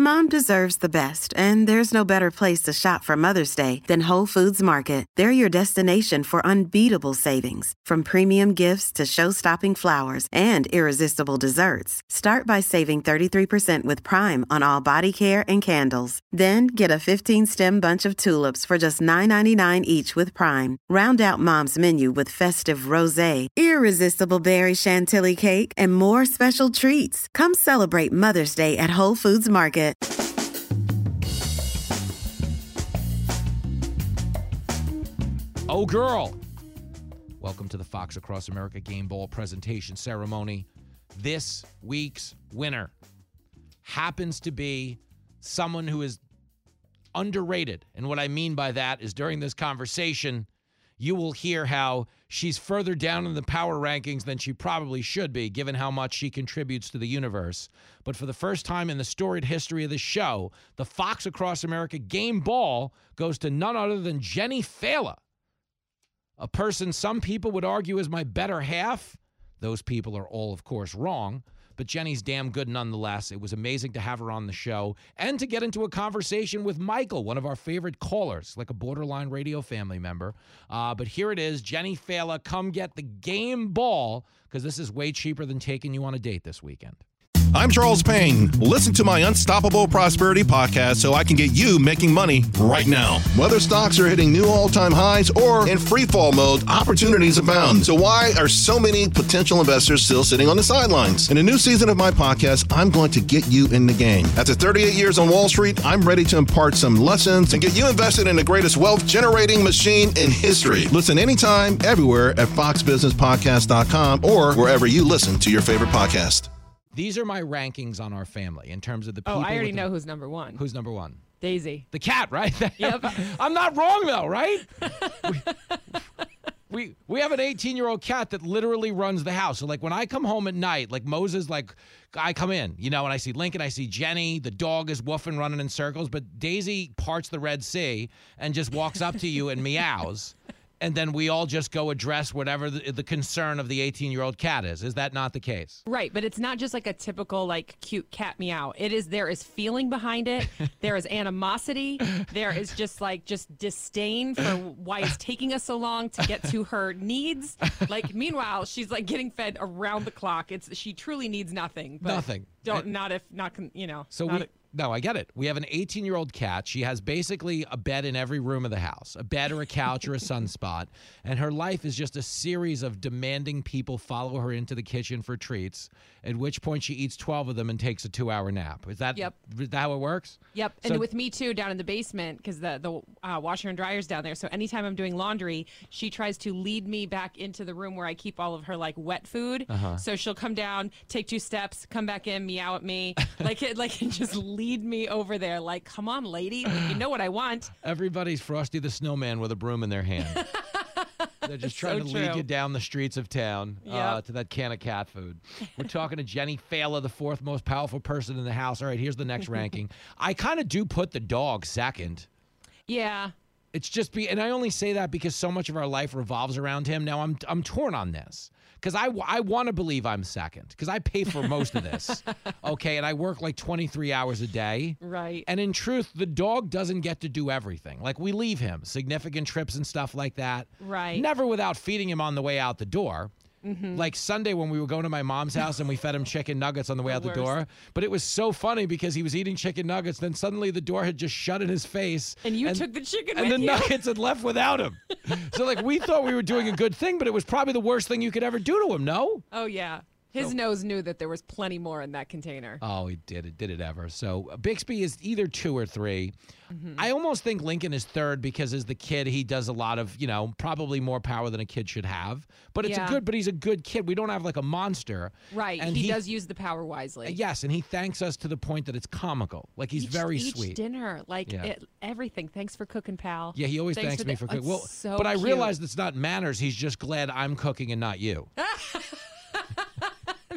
Mom deserves the best, and there's no better place to shop for Mother's Day than Whole Foods Market. They're your destination for unbeatable savings, from premium gifts to show-stopping flowers and irresistible desserts. Start by saving 33% with Prime on all body care and candles. Then get a 15-stem bunch of tulips for just $9.99 each with Prime. Round out Mom's menu with festive rosé, irresistible berry chantilly cake, and more special treats. Come celebrate Mother's Day at Whole Foods Market. Oh, girl. Welcome to the Fox Across America Game Ball presentation ceremony. This week's winner happens to be someone who is underrated. And what I mean by that is during this conversation, you will hear how she's further down in the power rankings than she probably should be, given how much she contributes to the universe. But for the first time in the storied history of the show, the Fox Across America Game Ball goes to none other than Jenny Fela, a person some people would argue is my better half. Those people are all, of course, wrong. But Jenny's damn good nonetheless. It was amazing to have her on the show and to get into a conversation with Michael, one of our favorite callers, like a borderline radio family member. But here it is, Jenny Fela, come get the game ball, because this is way cheaper than taking you on a date this weekend. I'm Charles Payne. Listen to my Unstoppable Prosperity podcast so I can get you making money right now. Whether stocks are hitting new all-time highs or in free fall mode, opportunities abound. So why are so many potential investors still sitting on the sidelines? In a new season of my podcast, I'm going to get you in the game. After 38 years on Wall Street, I'm ready to impart some lessons and get you invested in the greatest wealth-generating machine in history. Listen anytime, everywhere at foxbusinesspodcast.com or wherever you listen to your favorite podcast. These are my rankings on our family in terms of the people. Oh, I already know who's number one. Who's number one? Daisy. The cat, right? Yep. I'm not wrong, though, right? We have an 18-year-old cat that literally runs the house. So, like, when I come home at night, like Moses, like, I come in, and I see Lincoln, I see Jenny, the dog is woofing, running in circles, but Daisy parts the Red Sea and just walks up to you and meows. And then we all just go address whatever the concern of the 18-year-old cat is. Is that not the case? Right, but it's not just like a typical, like, cute cat meow. There is feeling behind it. There is animosity. There is just disdain for why it's taking us so long to get to her needs. Like, meanwhile, she's, like, getting fed around the clock. She truly needs nothing. But nothing. No, I get it. We have an 18-year-old cat. She has basically a bed in every room of the house, a bed or a couch or a sunspot, and her life is just a series of demanding people follow her into the kitchen for treats, at which point she eats 12 of them and takes a 2-hour nap. Is that how it works? Yep, and with me too down in the basement, because the washer and dryer's down there, so anytime I'm doing laundry, she tries to lead me back into the room where I keep all of her, like, wet food. So she'll come down, take 2 steps, come back in, meow at me, like just lead me over there, like, come on, lady, like, you know what I want. Everybody's Frosty the Snowman with a broom in their hand. They're just trying to lead you down the streets of town to that can of cat food. We're talking to Jenny Fela, the 4th most powerful person in the house. All right, here's the next ranking. I kind of do put the dog second. Yeah. It's just and I only say that because so much of our life revolves around him. Now I'm torn on this. Because I want to believe I'm second, because I pay for most of this, okay? And I work like 23 hours a day. Right. And in truth, the dog doesn't get to do everything. Like, we leave him significant trips and stuff like that. Right. Never without feeding him on the way out the door. Mm-hmm. Like Sunday when we were going to my mom's house and we fed him chicken nuggets on the way out the door. But it was so funny because he was eating chicken nuggets. Then suddenly the door had just shut in his face. And you took the chicken with you. And the nuggets had left without him. So, like, we thought we were doing a good thing, but it was probably the worst thing you could ever do to him, no? Oh, yeah. His nose knew that there was plenty more in that container. Oh, he did it. Did it ever. So Bixby is either 2 or 3. Mm-hmm. I almost think Lincoln is 3rd because as the kid, he does a lot of, probably more power than a kid should have. But but he's a good kid. We don't have like a monster. Right. And he does use the power wisely. Yes. And he thanks us to the point that it's comical. Like, he's very each sweet. Dinner, like everything. Thanks for cooking, pal. Yeah. He always thanks me for cooking. Well, so but I cute. realized it's not manners. He's just glad I'm cooking and not you.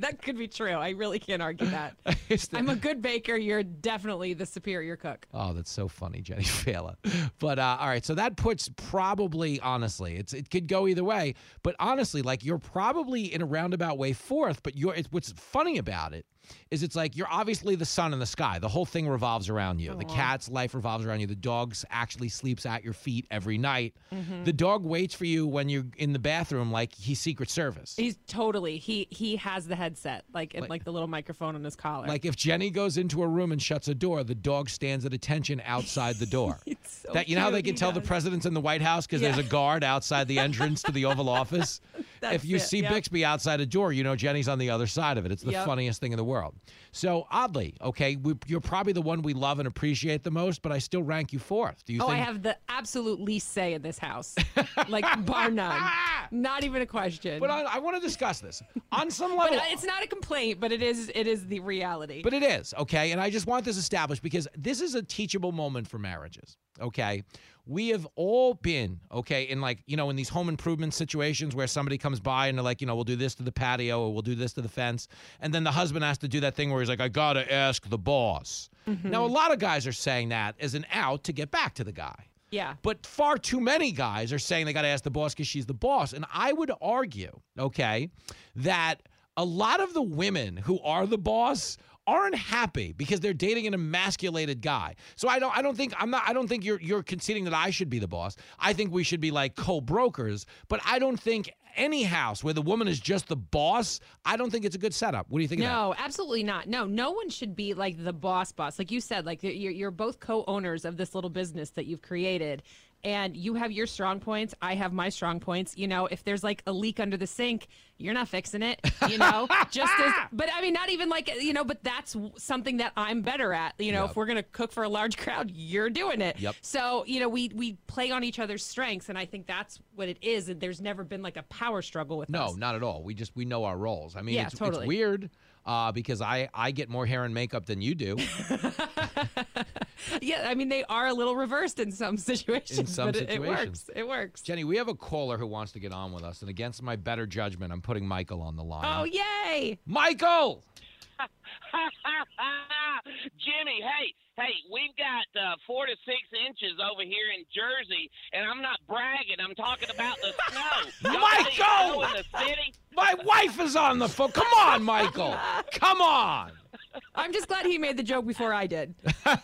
That could be true. I really can't argue that. I'm a good baker. You're definitely the superior cook. Oh, that's so funny, Jenny Fela. But all right, so that puts probably, honestly, it could go either way. But honestly, like you're probably in a roundabout way fourth. But what's funny about it is it's like you're obviously the sun in the sky. The whole thing revolves around you. Aww. The cat's life revolves around you. The dog actually sleeps at your feet every night. Mm-hmm. The dog waits for you when you're in the bathroom like he's Secret Service. He's totally. He has the headset, like the little microphone on his collar. Like if Jenny goes into a room and shuts a door, the dog stands at attention outside the door. So that you know how they can tell the president's in the White House because there's a guard outside the entrance to the Oval Office? If you see Bixby outside a door, you know Jenny's on the other side of it. It's the funniest thing in the world. So oddly, okay, you're probably the one we love and appreciate the most, but I still rank you fourth. Do you think? I have the absolute least say in this house, like bar none, not even a question. But I want to discuss this on some level. But it's not a complaint, but it is the reality. But it is, okay, and I just want this established because this is a teachable moment for marriages. Okay, we have all been, okay, in like, you know, in these home improvement situations where somebody comes by and they're like, you know, we'll do this to the patio or we'll do this to the fence. And then the husband has to do that thing where he's like, I got to ask the boss. Mm-hmm. Now, a lot of guys are saying that as an out to get back to the guy. Yeah. But far too many guys are saying they got to ask the boss because she's the boss. And I would argue, okay, that a lot of the women who are the boss aren't happy because they're dating an emasculated guy. So I don't think you're conceding that I should be the boss. I think we should be like co-brokers, but I don't think any house where the woman is just the boss, I don't think it's a good setup. What do you think of that? No, absolutely not. No one should be like the boss. Like you said, like you're both co-owners of this little business that you've created. And you have your strong points. I have my strong points. You know, if there's like a leak under the sink, you're not fixing it, you know, but I mean, not even like, you know, but that's something that I'm better at. You know, if we're going to cook for a large crowd, you're doing it. Yep. So, you know, we play on each other's strengths. And I think that's what it is. And there's never been like a power struggle with us. No, not at all. We know our roles. I mean, yeah, it's weird because I get more hair and makeup than you do. Yeah, I mean, they are a little reversed in some situations, but it works. It works. Jenny, we have a caller who wants to get on with us, and against my better judgment, I'm putting Michael on the line. Oh, yay! Michael! Jimmy, hey, we've got 4 to 6 inches over here in Jersey, and I'm not bragging. I'm talking about the snow. Michael! Snow in the city? My wife is on the phone. Come on, Michael. Come on. I'm just glad he made the joke before I did.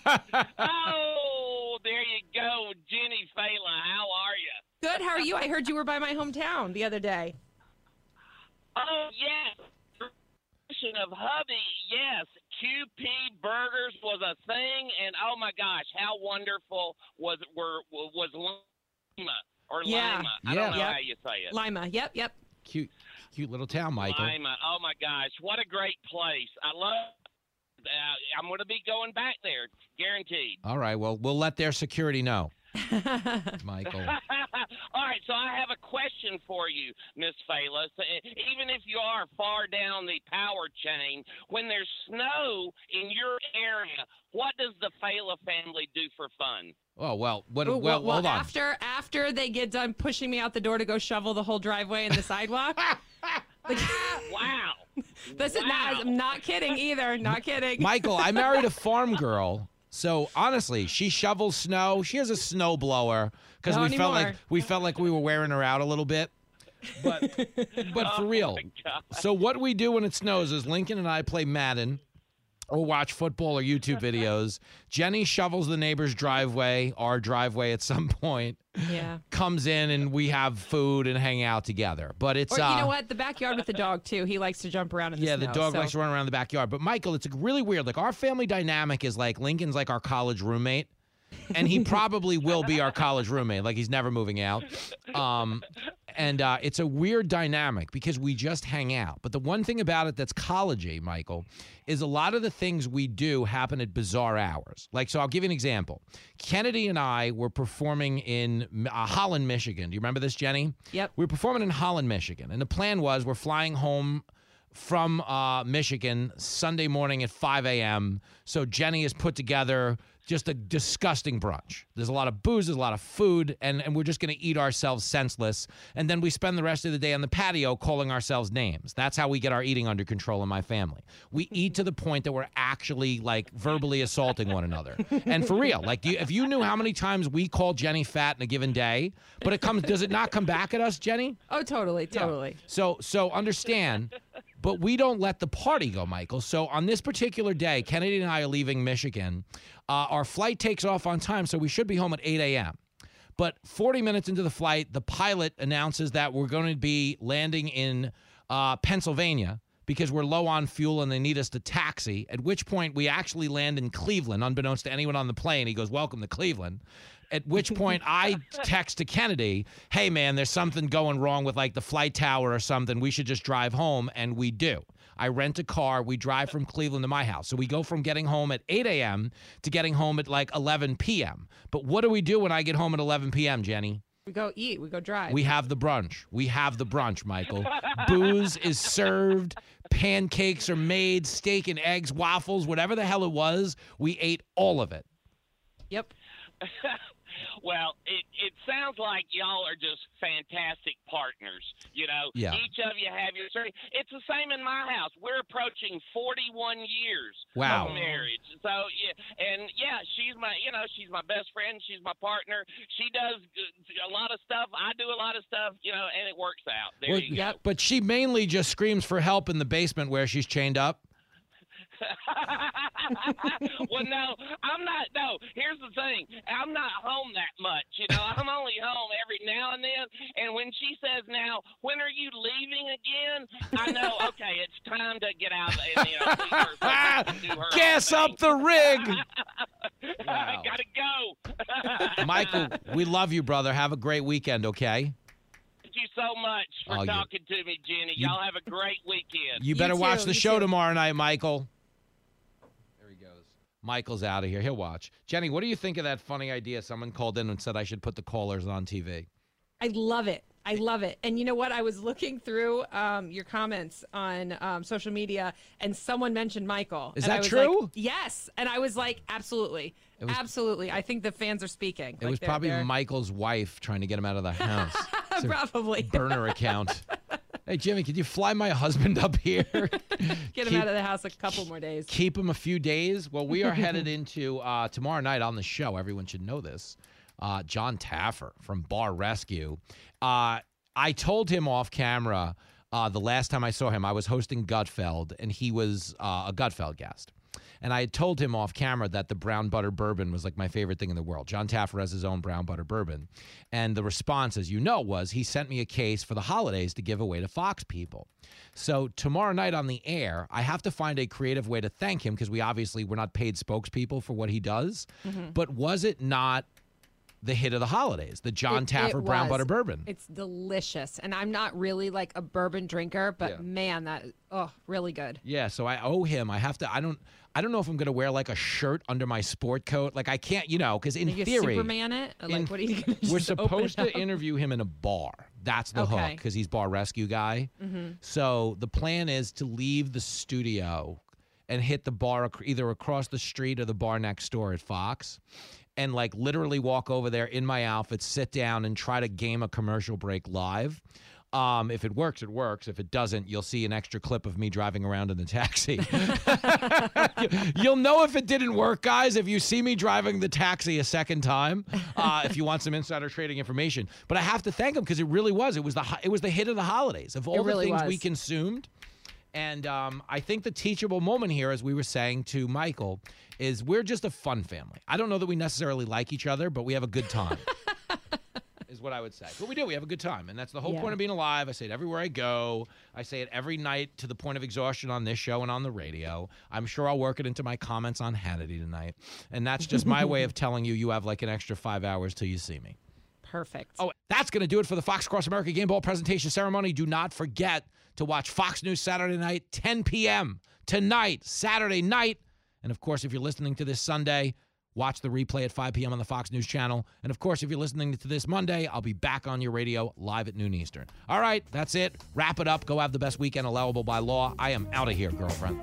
Oh, there you go, Jenny Fela. How are you? Good. How are you? I heard you were by my hometown the other day. Oh, yes. Of hubby, yes, QP Burgers was a thing, and oh my gosh, how wonderful was Lima or Lima? I don't know how you say it. Lima, yep. Cute little town, Michael. Lima, oh my gosh, what a great place! I love. I'm going to be going back there, guaranteed. All right, well, we'll let their security know. Michael. All right, so I have a question for you, Miss Fela. So, even if you are far down the power chain, when there's snow in your area, what does the Fela family do for fun? Oh, well, hold on. After they get done pushing me out the door to go shovel the whole driveway and the sidewalk. Wow. Listen, I'm not kidding either. Not kidding. Michael, I married a farm girl. So honestly, she shovels snow. She has a snow blower because we felt like we were wearing her out a little bit. But for real. So what we do when it snows is Lincoln and I play Madden or watch football or YouTube videos. Jenny shovels the neighbor's driveway, our driveway at some point. Yeah. Comes in and we have food and hang out together. But it's you know what? The backyard with the dog too. He likes to jump around in the snow. Yeah, the dog likes to run around the backyard. But Michael, it's really weird. Like our family dynamic is like Lincoln's like our college roommate. And he probably will be our college roommate. Like he's never moving out. And it's a weird dynamic because we just hang out. But the one thing about it that's college-y, Michael, is a lot of the things we do happen at bizarre hours. Like, so I'll give you an example. Kennedy and I were performing in Holland, Michigan. Do you remember this, Jenny? Yep. We were performing in Holland, Michigan. And the plan was we're flying home from Michigan Sunday morning at 5 a.m. So Jenny has put together just a disgusting brunch. There's a lot of booze, there's a lot of food, and we're just going to eat ourselves senseless. And then we spend the rest of the day on the patio calling ourselves names. That's how we get our eating under control in my family. We eat to the point that we're actually, like, verbally assaulting one another. And for real, like, if you knew how many times we call Jenny fat in a given day, but does it not come back at us, Jenny? Oh, totally. Yeah. So understand, but we don't let the party go, Michael. So on this particular day, Kennedy and I are leaving Michigan. Our flight takes off on time, so we should be home at 8 a.m. But 40 minutes into the flight, the pilot announces that we're going to be landing in Pennsylvania because we're low on fuel and they need us to taxi, at which point we actually land in Cleveland, unbeknownst to anyone on the plane. He goes, "Welcome to Cleveland." At which point I text to Kennedy, "Hey, man, there's something going wrong with, like, the flight tower or something. We should just drive home," and we do. I rent a car. We drive from Cleveland to my house. So we go from getting home at 8 a.m. to getting home at, like, 11 p.m. But what do we do when I get home at 11 p.m., Jenny? We go eat. We go drive. We have the brunch. Michael. Booze is served. Pancakes are made. Steak and eggs, waffles, whatever the hell it was. We ate all of it. Yep. Well, it sounds like y'all are just fantastic partners. You know, Yeah. Each of you have your story. It's the same in my house. We're approaching 41 years Wow. of marriage. So she's my best friend. She's my partner. She does a lot of stuff. I do a lot of stuff. And it works out. There you go. But she mainly just screams for help in the basement where she's chained up. Well, no, I'm not. No, here's the thing. I'm not home that much. I'm only home every now and then. And when she says, "Now, when are you leaving again?" I know, okay, it's time to get out and do her Gas own up the rig. I gotta go. Michael, we love you, brother. Have a great weekend, okay? Thank you so much for talking to me, Jenny. Y'all have a great weekend. You better watch the show too. tomorrow night, Michael. There he goes. Michael's out of here. He'll watch. Jenny, what do you think of that funny idea? Someone called in and said I should put the callers on TV. I love it. And you know what? I was looking through your comments on social media, and someone mentioned Michael. Is and that I was true? Like, yes. And I was like, absolutely. Absolutely. I think the fans are speaking. It was probably Michael's wife trying to get him out of the house. Probably. Burner account. Hey, Jimmy, could you fly my husband up here? Get him out of the house a couple more days. Keep him a few days. Well, we are headed into tomorrow night on the show. Everyone should know this. John Taffer from Bar Rescue. I told him off camera the last time I saw him, I was hosting Gutfeld, and he was a Gutfeld guest. And I had told him off camera that the brown butter bourbon was like my favorite thing in the world. John Taffer has his own brown butter bourbon. And the response, as you know, was he sent me a case for the holidays to give away to Fox people. So tomorrow night on the air, I have to find a creative way to thank him because we're not paid spokespeople for what he does. Mm-hmm. But was it not the hit of the holidays, the John Taffer brown butter bourbon? It's delicious. And I'm not really like a bourbon drinker, but man, really good. Yeah, so I owe him. I don't know if I'm going to wear like a shirt under my sport coat. Like I can't, because in theory, Superman it. Like what are you going to? We're supposed to interview him in a bar. That's the hook because he's Bar Rescue guy. Mm-hmm. So the plan is to leave the studio and hit the bar either across the street or the bar next door at Fox. And like literally walk over there in my outfit, sit down, and try to game a commercial break live. If it works, it works. If it doesn't, you'll see an extra clip of me driving around in the taxi. You'll know if it didn't work, guys, if you see me driving the taxi a second time, if you want some insider trading information. But I have to thank him because it really was. It was the hit of the holidays. Of all the things we consumed. And I think the teachable moment here, as we were saying to Michael, is we're just a fun family. I don't know that we necessarily like each other, but we have a good time, is what I would say. But we do. We have a good time. And that's the whole point of being alive. I say it everywhere I go. I say it every night to the point of exhaustion on this show and on the radio. I'm sure I'll work it into my comments on Hannity tonight. And that's just my way of telling you have like an extra 5 hours till you see me. Perfect. Oh, that's going to do it for the Fox Across America Game Ball presentation ceremony. Do not forget to watch Fox News Saturday night, 10 p.m. tonight, Saturday night. And, of course, if you're listening to this Sunday, Watch the replay at 5 p.m. on the Fox News channel. And, of course, if you're listening to this Monday, I'll be back on your radio live at noon Eastern. All right, that's it. Wrap it up. Go have the best weekend allowable by law. I am out of here, girlfriend.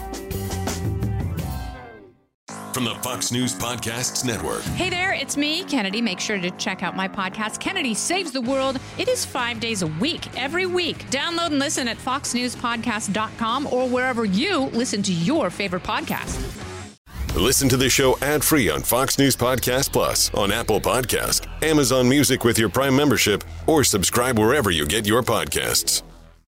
From the Fox News Podcasts Network. Hey there, it's me, Kennedy. Make sure to check out my podcast, Kennedy Saves the World. It is 5 days a week, every week. Download and listen at foxnewspodcast.com or wherever you listen to your favorite podcast. Listen to the show ad-free on Fox News Podcast Plus, on Apple Podcast, Amazon Music with your Prime membership, or subscribe wherever you get your podcasts.